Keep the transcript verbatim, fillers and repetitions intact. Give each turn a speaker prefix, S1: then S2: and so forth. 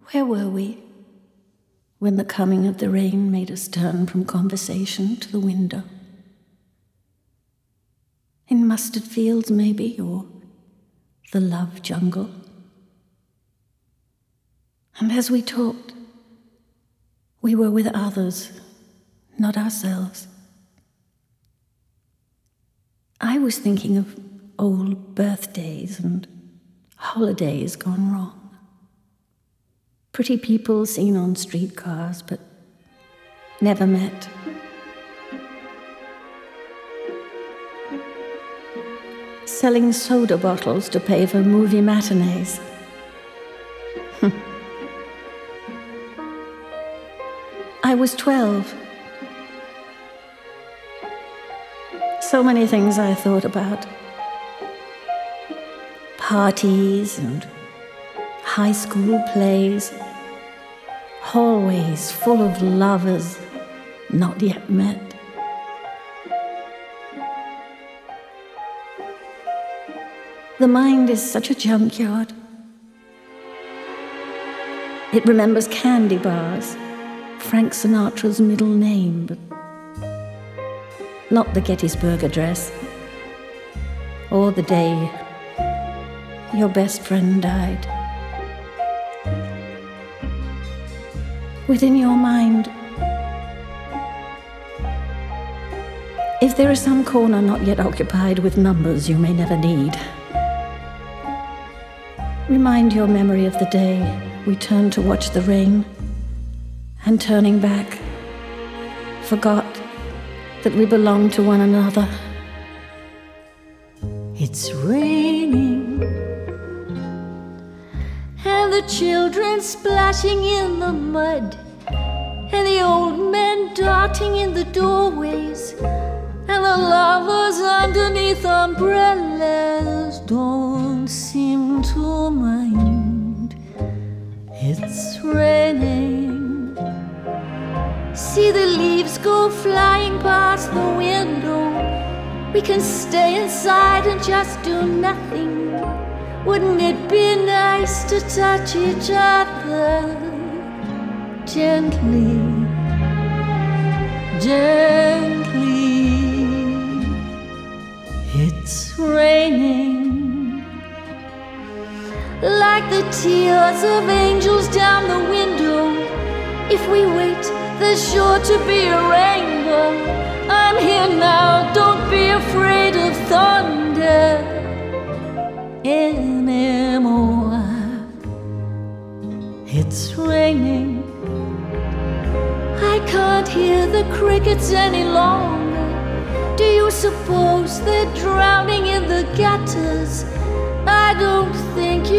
S1: Where were we when the coming of the rain made us turn from conversation to the window? In mustard fields, maybe, or the love jungle. And as we talked, we were with others, not ourselves. I was thinking of old birthdays and holidays gone wrong. Pretty people seen on streetcars, but never met. Selling soda bottles to pay for movie matinees. I was twelve. So many things I thought about. Parties and high school plays. Hallways full of lovers not yet met. The mind is such a junkyard. It remembers candy bars, Frank Sinatra's middle name, but not the Gettysburg Address, or the day your best friend died. Within your mind, if there is some corner not yet occupied with numbers you may never need, remind your memory of the day we turned to watch the rain, and turning back, forgot that we belong to one another.
S2: It's raining, and the children splashing in the mud, and the old men darting in the doorways, and the lovers underneath umbrellas don't seem to mind. It's raining. See the leaves go flying past the window. We can stay inside and just do nothing. Wouldn't it be nice to touch each other gently, gently? It's raining like the tears of angels down the window. If we wait, there's sure to be a rainbow. I'm here now, don't be afraid of thunder anymore. It's raining. I can't hear the crickets any longer. Do you suppose they're drowning in the gutters? I don't think you